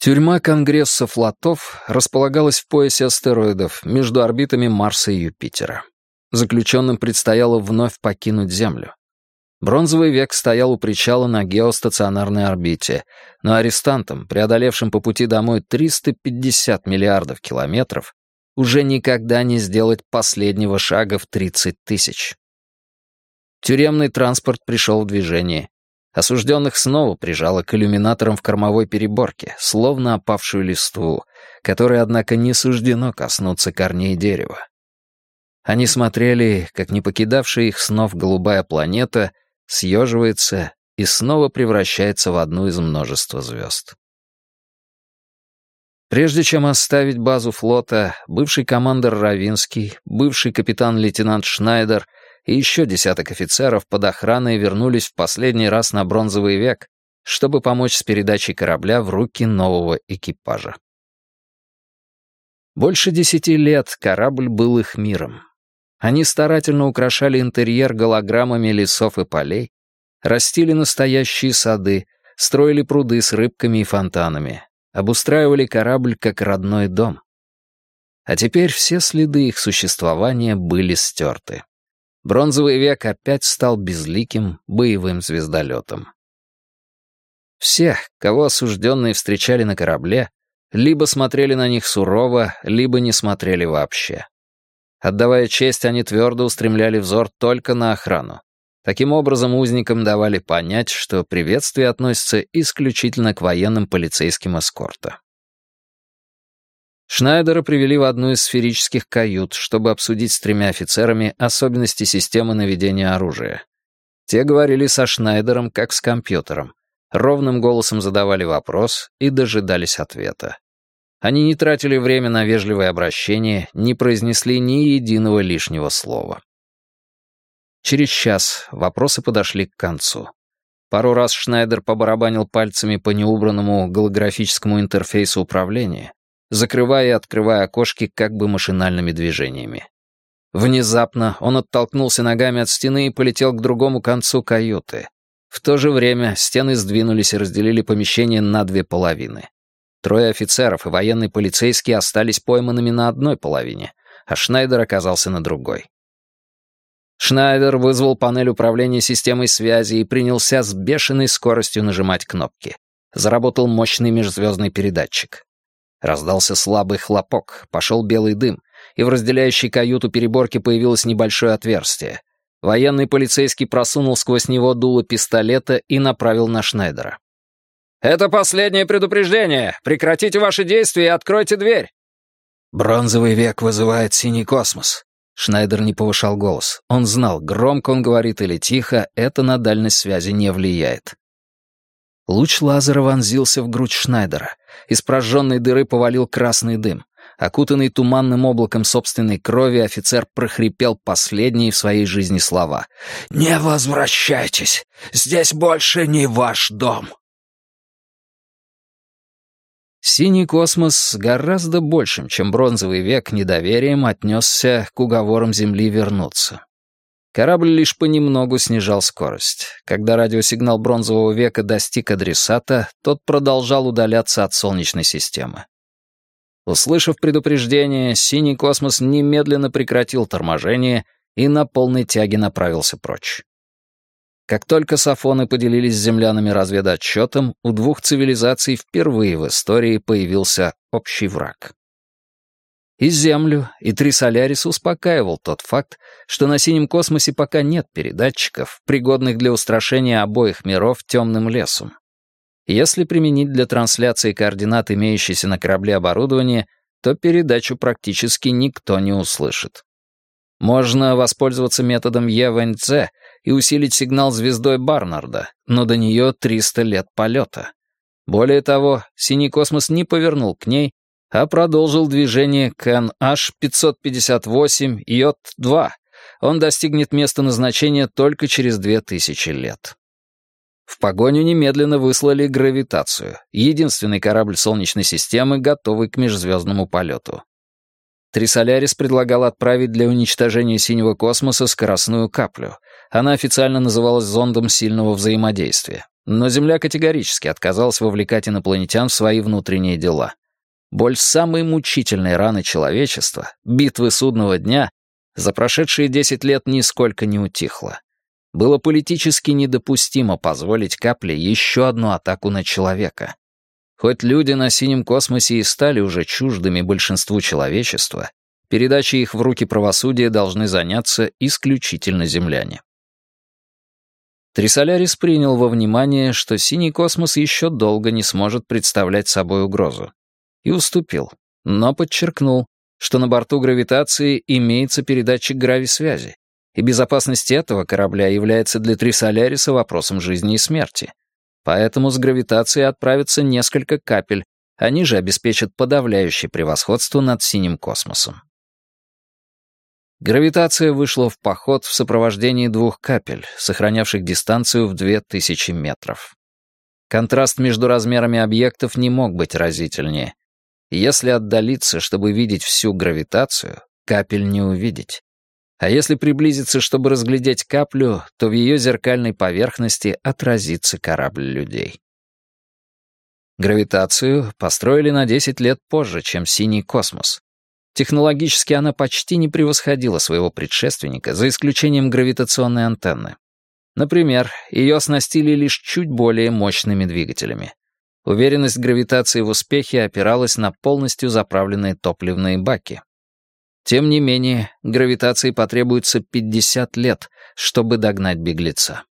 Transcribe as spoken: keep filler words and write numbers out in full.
Тюрьма Конгресса флотов располагалась в поясе астероидов между орбитами Марса и Юпитера. Заключенным предстояло вновь покинуть Землю. Бронзовый век стоял у причала на геостационарной орбите, но арестантам, преодолевшим по пути домой триста пятьдесят миллиардов километров, уже никогда не сделать последнего шага в тридцать тысяч. Тюремный транспорт пришел в движение. Осужденных снова прижало к иллюминаторам в кормовой переборке, словно опавшую листву, которой, однако, не суждено коснуться корней дерева. Они смотрели, как не покидавшая их снов голубая планета съеживается и снова превращается в одну из множества звезд. Прежде чем оставить базу флота, бывший командир Равинский, бывший капитан-лейтенант Шнайдер и еще десяток офицеров под охраной вернулись в последний раз на Бронзовый век, чтобы помочь с передачей корабля в руки нового экипажа. Больше десяти лет корабль был их миром. Они старательно украшали интерьер голограммами лесов и полей, растили настоящие сады, строили пруды с рыбками и фонтанами, обустраивали корабль как родной дом. А теперь все следы их существования были стерты. Бронзовый век опять стал безликим боевым звездолетом. Всех, кого осужденные встречали на корабле, либо смотрели на них сурово, либо не смотрели вообще. Отдавая честь, они твердо устремляли взор только на охрану. Таким образом, узникам давали понять, что приветствие относится исключительно к военным полицейским эскорта. Шнайдера привели в одну из сферических кают, чтобы обсудить с тремя офицерами особенности системы наведения оружия. Те говорили со Шнайдером как с компьютером, ровным голосом задавали вопрос и дожидались ответа. Они не тратили время на вежливое обращение, не произнесли ни единого лишнего слова. Через час вопросы подошли к концу. Пару раз Шнайдер побарабанил пальцами по неубранному голографическому интерфейсу управления, закрывая и открывая окошки как бы машинальными движениями. Внезапно он оттолкнулся ногами от стены и полетел к другому концу каюты. В то же время стены сдвинулись и разделили помещение на две половины. Трое офицеров и военный полицейский остались пойманными на одной половине, а Шнайдер оказался на другой. Шнайдер вызвал панель управления системой связи и принялся с бешеной скоростью нажимать кнопки. Заработал мощный межзвездный передатчик. Раздался слабый хлопок, пошел белый дым, и в разделяющей каюту переборке появилось небольшое отверстие. Военный полицейский просунул сквозь него дуло пистолета и направил на Шнайдера. «Это последнее предупреждение! Прекратите ваши действия и откройте дверь!» «Бронзовый век вызывает синий космос». Шнайдер не повышал голос. Он знал, громко он говорит или тихо, это на дальность связи не влияет. Луч лазера вонзился в грудь Шнайдера. Из прожженной дыры повалил красный дым. Окутанный туманным облаком собственной крови, офицер прохрипел последние в своей жизни слова. «Не возвращайтесь! Здесь больше не ваш дом!» Синий космос с гораздо большим, чем Бронзовый век, недоверием отнесся к уговорам Земли вернуться. Корабль лишь понемногу снижал скорость. Когда радиосигнал Бронзового века достиг адресата, тот продолжал удаляться от Солнечной системы. Услышав предупреждение, синий космос немедленно прекратил торможение и на полной тяге направился прочь. Как только сафоны поделились с землянами разведотчетом, у двух цивилизаций впервые в истории появился общий враг. И Землю, и Трисолярис успокаивал тот факт, что на синем космосе пока нет передатчиков, пригодных для устрашения обоих миров темным лесом. Если применить для трансляции координат имеющееся на корабле оборудование, то передачу практически никто не услышит. Можно воспользоваться методом Е-Вэньцзе и усилить сигнал звездой Барнарда, но до нее триста лет полета. Более того, синий космос не повернул к ней, а продолжил движение к эн аш пятьсот пятьдесят восемь Й два. Он достигнет места назначения только через две тысячи лет. В погоню немедленно выслали гравитацию, единственный корабль Солнечной системы, готовый к межзвездному полету. Трисолярис предлагал отправить для уничтожения синего космоса скоростную каплю. Она официально называлась зондом сильного взаимодействия. Но Земля категорически отказалась вовлекать инопланетян в свои внутренние дела. Боль самой мучительной раны человечества, битвы судного дня, за прошедшие десять лет нисколько не утихла. Было политически недопустимо позволить Капле еще одну атаку на человека. Хоть люди на синем космосе и стали уже чуждыми большинству человечества, передачей их в руки правосудия должны заняться исключительно земляне. Трисолярис принял во внимание, что синий космос еще долго не сможет представлять собой угрозу, и уступил, но подчеркнул, что на борту гравитации имеется передатчик грависвязи, и безопасность этого корабля является для Трисоляриса вопросом жизни и смерти. Поэтому с гравитацией отправятся несколько капель, они же обеспечат подавляющее превосходство над синим космосом. Гравитация вышла в поход в сопровождении двух капель, сохранявших дистанцию в две тысячи метров. Контраст между размерами объектов не мог быть разительнее. Если отдалиться, чтобы видеть всю гравитацию, капель не увидеть. А если приблизиться, чтобы разглядеть каплю, то в ее зеркальной поверхности отразится корабль людей. Гравитацию построили на десять лет позже, чем синий космос. Технологически она почти не превосходила своего предшественника, за исключением гравитационной антенны. Например, ее оснастили лишь чуть более мощными двигателями. Уверенность гравитации в успехе опиралась на полностью заправленные топливные баки. Тем не менее, гравитации потребуется пятьдесят лет, чтобы догнать беглеца.